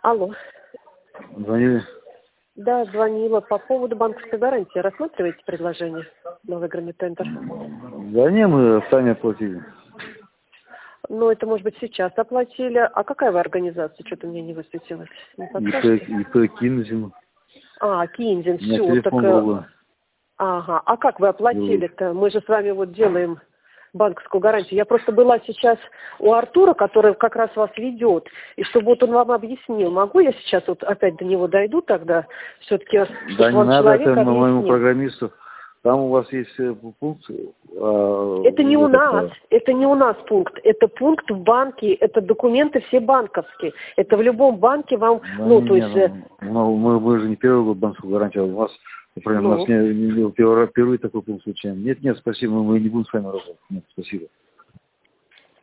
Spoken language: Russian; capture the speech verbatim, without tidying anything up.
Алло. Звонили? Да, звонила по поводу банковской гарантии. Рассматриваете предложение на выигранный тендер? Да не, мы сами оплатили. Ну, это, может быть, сейчас оплатили. А какая вы организация? Что-то мне не высветилось. Не подскажете? ИП Кинзин. А, Кинзин, У меня все. телефон Так, был. ага. А как вы оплатили-то? Мы же с вами вот делаем банковскую гарантию. Я просто была сейчас у Артура, который как раз вас ведет, и чтобы вот он вам объяснил. Могу я сейчас вот опять до него дойду тогда? Все-таки, Да чтобы не вам надо, человек это моему объяснил. программисту. Там у вас есть э, пункт. А, Это не у этот, нас, а, это не у нас пункт, это пункт в банке, это документы все банковские. Это в любом банке вам, да, ну, не, то не, есть... э, ну, мы, мы же не первый год банковскую гарантию, а у вас, например, у нас Ну, не, не, не- впервые, впервые такой пункт случайно. Нет, нет, спасибо, мы не будем с вами работать. Нет, спасибо.